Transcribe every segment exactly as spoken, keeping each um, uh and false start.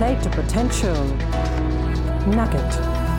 Play to potential. Nugget.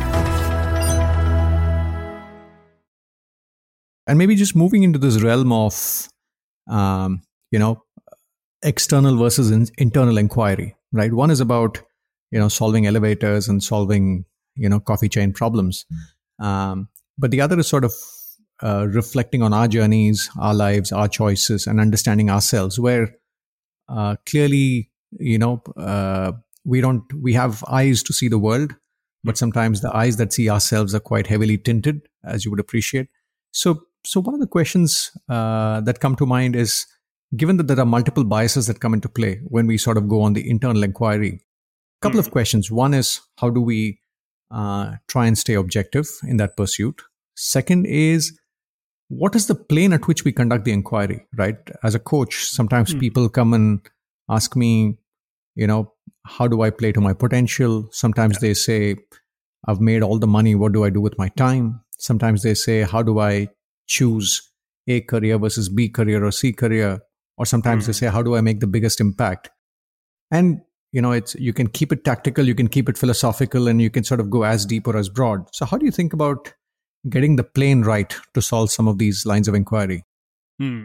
And maybe just moving into this realm of, um, you know, external versus in- internal inquiry, right? One is about, you know, solving elevators and solving, you know, coffee chain problems. Um, but the other is sort of uh, reflecting on our journeys, our lives, our choices, and understanding ourselves, where uh, clearly, you know, uh, we don't, we have eyes to see the world, but sometimes the eyes that see ourselves are quite heavily tinted, as you would appreciate. So, so one of the questions uh, that come to mind is, given that there are multiple biases that come into play when we sort of go on the internal inquiry, a couple mm. of questions. One is, how do we uh, try and stay objective in that pursuit? Second is, what is the plane at which we conduct the inquiry, right? As a coach, sometimes mm. people come and ask me, you know, how do I play to my potential? Sometimes yeah. they say, I've made all the money. What do I do with my time? Sometimes they say, how do I choose A career versus B career or C career? Or sometimes mm. they say, how do I make the biggest impact? And, you know, it's, you can keep it tactical, you can keep it philosophical, and you can sort of go as deep or as broad. So how do you think about getting the plane right to solve some of these lines of inquiry? Hmm.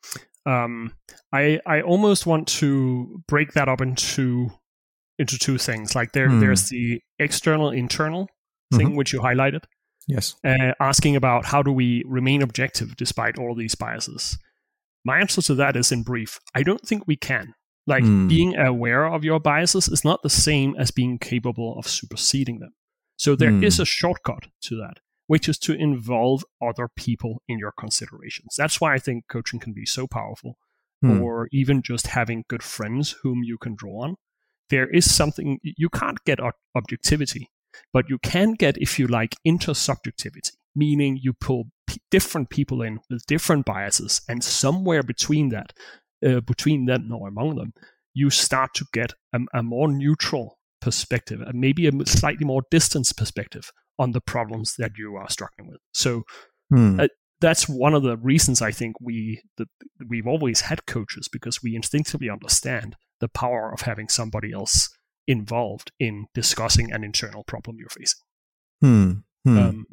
Um, I I almost want to break that up into into two things. Like there hmm. there's the external internal thing mm-hmm. which you highlighted. Yes. Uh, asking about how do we remain objective despite all these biases. My answer to that is in brief, I don't think we can. Like hmm. being aware of your biases is not the same as being capable of superseding them. So there hmm. is a shortcut to that, which is to involve other people in your considerations. That's why I think coaching can be so powerful, hmm. or even just having good friends whom you can draw on. There is something, you can't get objectivity, but you can get, if you like, intersubjectivity, meaning you pull p- different people in with different biases, and somewhere between that, uh, between them or among them, you start to get a, a more neutral perspective, and maybe a slightly more distanced perspective on the problems that you are struggling with. So hmm. uh, that's one of the reasons I think we that we've always had coaches, because we instinctively understand the power of having somebody else involved in discussing an internal problem you're facing. Hmm. Hmm. Um,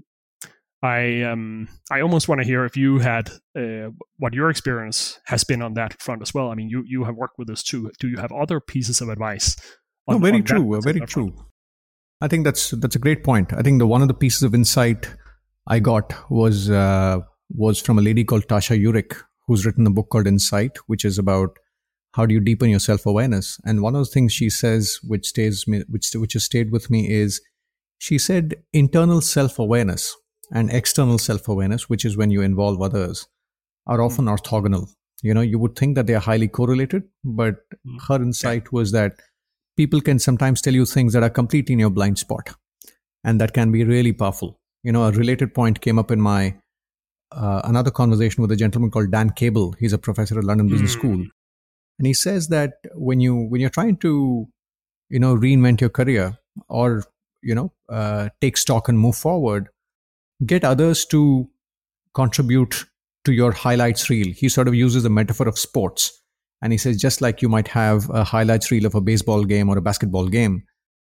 I um I almost want to hear if you had uh, what your experience has been on that front as well. I mean, you you have worked with this too. Do you have other pieces of advice? On, no, very true. Very true. Front? I think that's that's a great point. I think the one of the pieces of insight I got was uh, was from a lady called Tasha Eurich, who's written a book called Insight, which is about how do you deepen your self-awareness. And one of the things she says, which stays me, which which has stayed with me, is she said internal self-awareness and external self-awareness, which is when you involve others, are often mm. orthogonal. You know, you would think that they are highly correlated, but mm. her insight yeah. was that people can sometimes tell you things that are completely in your blind spot, and that can be really powerful. You know, a related point came up in my uh, another conversation with a gentleman called Dan Cable. He's a professor at London Business mm. School, and he says that when you when you're trying to, you know, reinvent your career, or you know, uh, take stock and move forward, get others to contribute to your highlights reel. He sort of uses the metaphor of sports. And he says, just like you might have a highlights reel of a baseball game or a basketball game,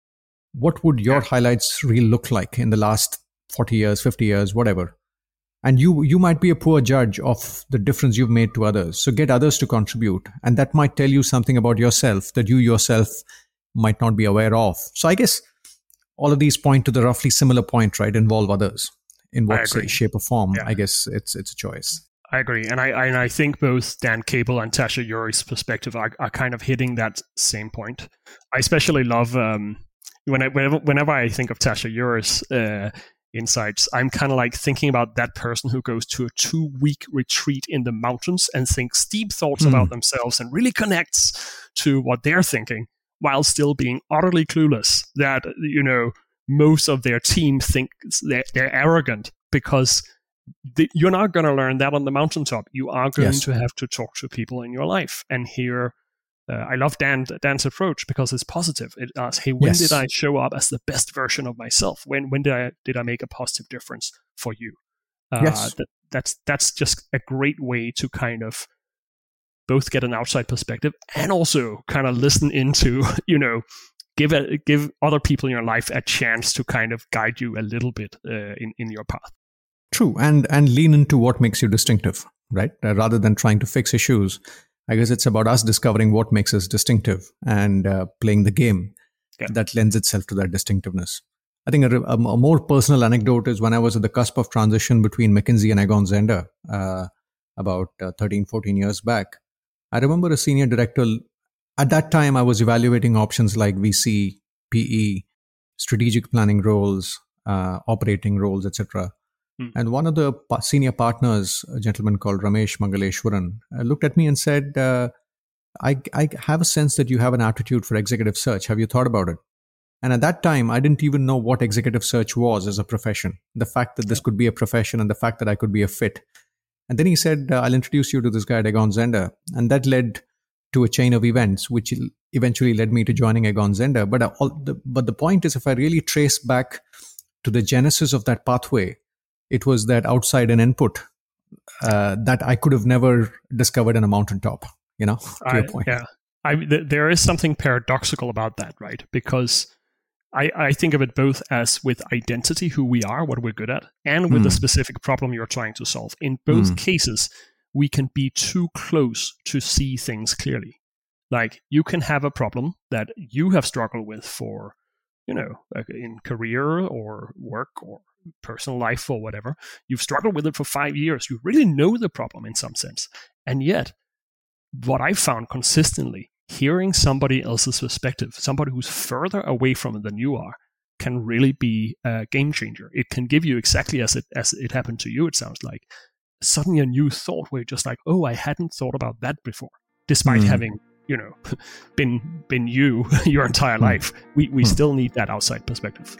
what would your highlights reel look like in the last forty years, fifty years, whatever? And you you might be a poor judge of the difference you've made to others. So get others to contribute. And that might tell you something about yourself that you yourself might not be aware of. So I guess all of these point to the roughly similar point, right? Involve others in what say, shape or form. Yeah. I guess it's it's a choice. I agree. And I, I and I think both Dan Cable and Tasha Eurich's perspective are, are kind of hitting that same point. I especially love um, when I, whenever, whenever I think of Tasha Eurich's uh, insights, I'm kind of like thinking about that person who goes to a two-week retreat in the mountains and thinks deep thoughts mm. about themselves and really connects to what they're thinking while still being utterly clueless that, you know, most of their team thinks they're, they're arrogant because The, you're not going to learn that on the mountaintop. You are going yes. to have to talk to people in your life and hear. Uh, I love Dan Dan's approach because it's positive. It asks, "Hey, when yes. did I show up as the best version of myself? When when did I did I make a positive difference for you?" Uh, yes, that, that's that's just a great way to kind of both get an outside perspective and also kind of listen into, you know, give a, give other people in your life a chance to kind of guide you a little bit uh, in in your path. True, and and lean into what makes you distinctive, right? Uh, rather than trying to fix issues, I guess it's about us discovering what makes us distinctive and uh, playing the game yeah. that lends itself to that distinctiveness. I think a, a, a more personal anecdote is when I was at the cusp of transition between McKinsey and Egon Zehnder uh, about uh, thirteen, fourteen years back. I remember a senior director, at that time I was evaluating options like V C, P E, strategic planning roles, uh, operating roles, et cetera. Hmm. And one of the senior partners, a gentleman called Ramesh Mangaleshwaran, uh, looked at me and said, uh, I, I have a sense that you have an aptitude for executive search. Have you thought about it? And at that time, I didn't even know what executive search was as a profession. The fact that this could be a profession and the fact that I could be a fit. And then he said, uh, I'll introduce you to this guy at Egon Zehnder. And that led to a chain of events, which eventually led me to joining Egon Zehnder. But, uh, all the, but the point is, if I really trace back to the genesis of that pathway, it was that outside an input uh, that I could have never discovered on a mountaintop, you know, to I, your point. Yeah, I, th- there is something paradoxical about that, right? Because I, I think of it both as with identity, who we are, what we're good at, and with mm. the specific problem you're trying to solve. In both mm. cases, we can be too close to see things clearly. Like you can have a problem that you have struggled with for, you know, in career or work or personal life or whatever. You've struggled with it for five years. You really know the problem in some sense. And yet, what I found consistently, hearing somebody else's perspective, somebody who's further away from it than you are, can really be a game changer. It can give you exactly as it as it happened to you, it sounds like, suddenly a new thought where you're just like, oh, I hadn't thought about that before, despite mm. having, you know, been been you your entire mm. life. We we mm. still need that outside perspective.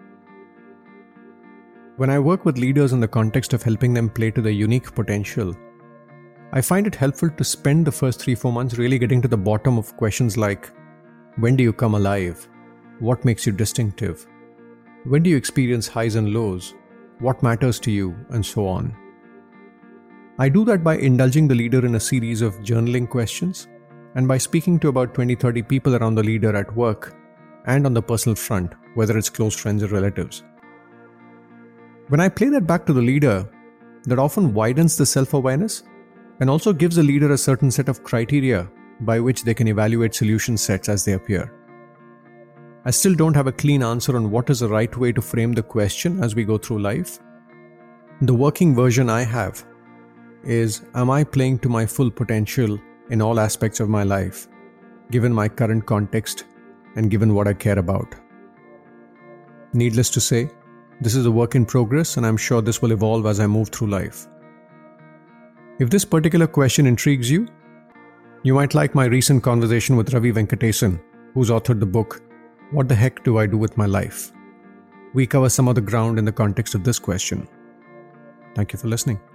When I work with leaders in the context of helping them play to their unique potential, I find it helpful to spend the first three, four months really getting to the bottom of questions like, when do you come alive? What makes you distinctive? When do you experience highs and lows? What matters to you? And so on. I do that by indulging the leader in a series of journaling questions and by speaking to about twenty, thirty people around the leader at work and on the personal front, whether it's close friends or relatives. When I play that back to the leader, that often widens the self-awareness and also gives the leader a certain set of criteria by which they can evaluate solution sets as they appear. I still don't have a clean answer on what is the right way to frame the question as we go through life. The working version I have is, am I playing to my full potential in all aspects of my life, given my current context and given what I care about? Needless to say, this is a work in progress, and I'm sure this will evolve as I move through life. If this particular question intrigues you, you might like my recent conversation with Ravi Venkatesan, who's authored the book, What the Heck Do I Do With My Life? We cover some of the ground in the context of this question. Thank you for listening.